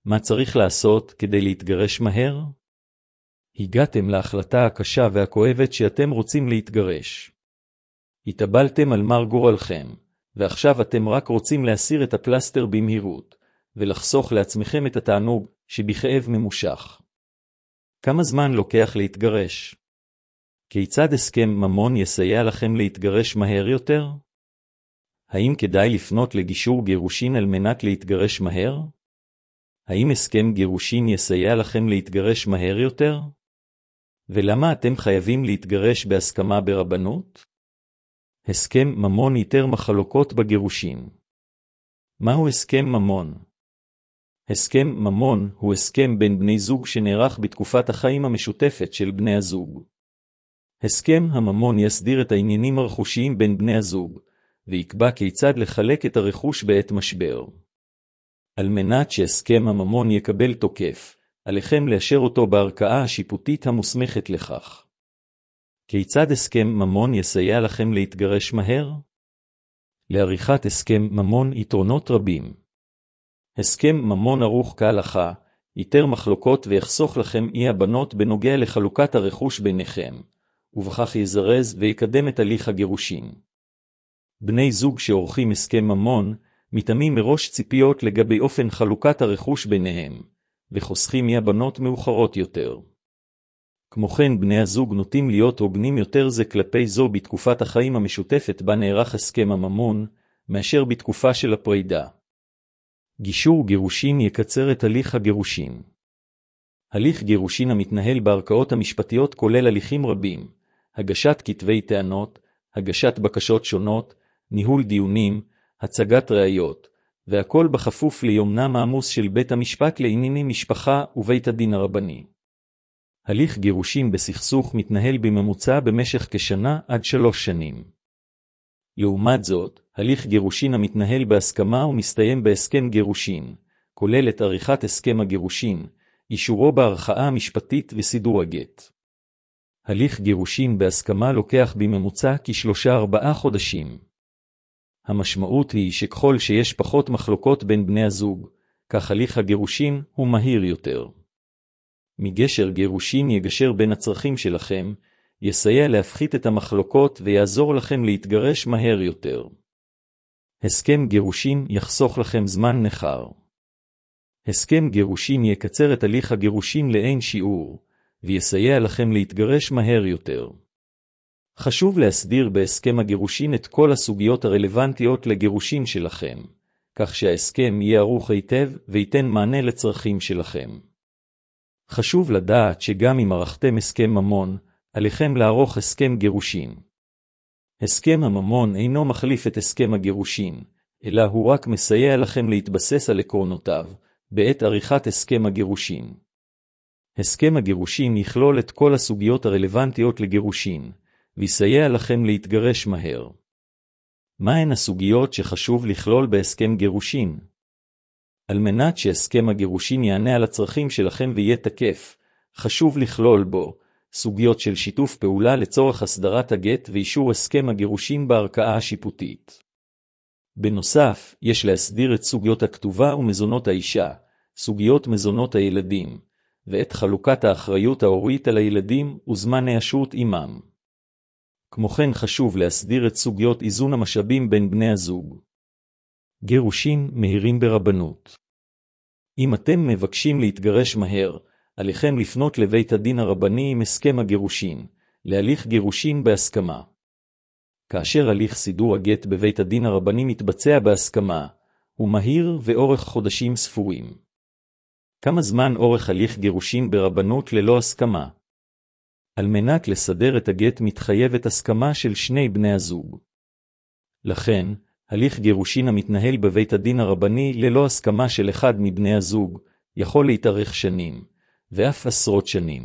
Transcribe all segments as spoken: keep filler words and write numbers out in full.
מה צריך לעשות כדי להתגרש מהר? הגעתם להחלטה הקשה והכואבת שאתם רוצים להתגרש. התאבלתם על מר גורלכם, ועכשיו אתם רק רוצים להסיר את הפלסטר במהירות, ולחסוך לעצמכם את התענוג שבכאב ממושך. כמה זמן לוקח להתגרש? כיצד הסכם ממון יסייע לכם להתגרש מהר יותר? האם כדאי לפנות לגישור גירושין על מנת להתגרש מהר? האם הסכם גירושין יסייע לכם להתגרש מהר יותר? ולמה אתם חייבים להתגרש בהסכמה ברבנות? הסכם ממון ייתר מחלוקות בגירושין. מהו הסכם ממון? הסכם ממון הוא הסכם בין בני זוג שנערך בתקופת החיים המשותפת של בני הזוג. הסכם הממון יסדיר את העניינים הרכושיים בין בני הזוג, ויקבע כיצד לחלק את הרכוש בעת משבר. על מנת שהסכם הממון יקבל תוקף, עליכם לאשר אותו בערכאה השיפוטית המוסמכת לכך. כיצד הסכם ממון יסייע לכם להתגרש מהר? לעריכת הסכם ממון יתרונות רבים. הסכם ממון ערוך כהלכה, ייתר מחלוקות ויחסוך לכם אי הבנות בנוגע לחלוקת הרכוש ביניכם, ובכך יזרז ויקדם את הליך הגירושין. בני זוג שעורכים הסכם ממון, מתאמים מראש ציפיות לגבי אופן חלוקת הרכוש ביניהם, וחוסכים אי הבנות מאוחרות יותר. כמו כן, בני הזוג נוטים להיות הוגנים יותר זה כלפי זו בתקופת החיים המשותפת בה נערך הסכם הממון, מאשר בתקופה של הפרידה. גישור גירושין יקצר את הליך הגירושין. הליך גירושין המתנהל בערכאות המשפטיות כולל הליכים רבים, הגשת כתבי טענות, הגשת בקשות שונות, ניהול דיונים, הצגת ראיות, והכל בכפוף ליומנם העמוס של בית המשפט לענייני משפחה ובית הדין הרבני. הליך גירושין בסכסוך מתנהל בממוצע במשך כשנה עד שלוש שנים. לעומת זאת, הליך גירושין המתנהל בהסכמה ומסתיים בהסכם גירושין, כולל את עריכת הסכם הגירושין, אישורו בערכאה המשפטית וסידור הגט. הליך גירושין בהסכמה לוקח בממוצע כשלושה ארבעה חודשים. המשמעות היא שככל שיש פחות מחלוקות בין בני הזוג, כך הליך הגירושין הוא מהיר יותר. מגשר גירושין יגשר בין הצרכים שלכם, יסייע להפחית את המחלוקות ויעזור לכם להתגרש מהר יותר. הסכם גירושין יחסוך לכם זמן נחר. הסכם גירושין יקצר את הליך הגירושין לאין שיעור, ויסייע לכם להתגרש מהר יותר. חשוב להסדיר בהסכם הגירושין את כל הסוגיות הרלוונטיות לגירושין שלכם, כך שההסכם יהיה ערוך היטב וייתן מענה לצרכים שלכם. חשוב לדעת שגם אם ערכתם הסכם ממון, עליכם לערוך הסכם גירושין. הסכם הממון אינו מחליף את הסכם הגירושין, אלא הוא רק מסייע לכם להתבסס על עקרונותיו, בעת עריכת הסכם הגירושין. הסכם הגירושין יכלול את כל הסוגיות הרלוונטיות לגירושין, ויסייע לכם להתגרש מהר. מהן הסוגיות שחשוב לכלול בהסכם גירושין? על מנת שהסכם הגירושין יענה על הצרכים שלכם ויהיה תקף, חשוב לכלול בו סוגיות של שיתוף פעולה לצורך הסדרת הגט ואישור הסכם הגירושין בערכאה השיפוטית. בנוסף, יש להסדיר את סוגיות הכתובה ומזונות האישה, סוגיות מזונות הילדים, ואת חלוקת האחריות ההורית על הילדים וזמן הישות עמם. כמו כן חשוב להסדיר את סוגיות איזון המשאבים בין בני הזוג. גירושין מהירים ברבנות. אם אתם מבקשים להתגרש מהר, עליכם לפנות לבית הדין הרבני עם הסכם הגירושין, להליך גירושין בהסכמה. כאשר הליך סידור הגט בבית הדין הרבני מתבצע בהסכמה, הוא מהיר ואורך חודשים ספורים. כמה זמן אורך הליך גירושין ברבנות ללא הסכמה? על מנת לסדר את הגט מתחייבת הסכמה של שני בני הזוג. לכן, הליך גירושין המתנהל בבית הדין הרבני ללא הסכמה של אחד מבני הזוג, יכול להתארך שנים, ואף עשרות שנים.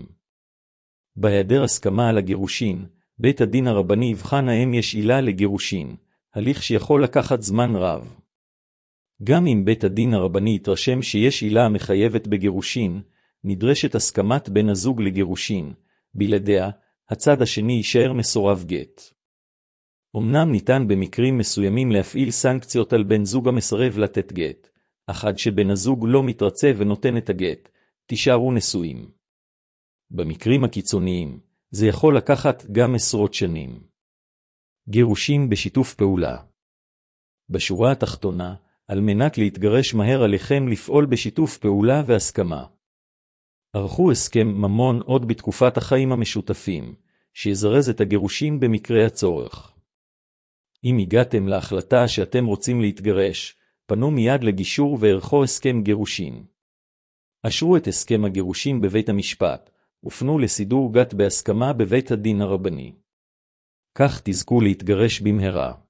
בהיעדר הסכמה על הגירושין, בית הדין הרבני יבחן האם יש עילה לגירושין, הליך שיכול לקחת זמן רב. גם אם בית הדין הרבני יתרשם שיש עילה המחייבת בגירושין, נדרשת הסכמת בן הזוג לגירושין, בלעדיה, הצד השני יישאר מסורב גט. אמנם ניתן במקרים מסוימים להפעיל סנקציות על בן זוג המסרב לתת גט, אך עד שבן הזוג לא מתרצה ונותן את הגט, תישארו נשואים. במקרים הקיצוניים, זה יכול לקחת גם עשרות שנים. גירושים בשיתוף פעולה. בשורה התחתונה, על מנת להתגרש מהר עליכם לפעול בשיתוף פעולה והסכמה. ערכו הסכם ממון עוד בתקופת החיים המשותפים, שיזרז את הגירושים במקרה הצורך. אם הגעתם להחלטה שאתם רוצים להתגרש, פנו מיד לגישור וערכו הסכם גירושין. אשרו את הסכם הגירושין בבית המשפט, ופנו לסידור גט בהסכמה בבית הדין הרבני. כך תזכו להתגרש במהרה.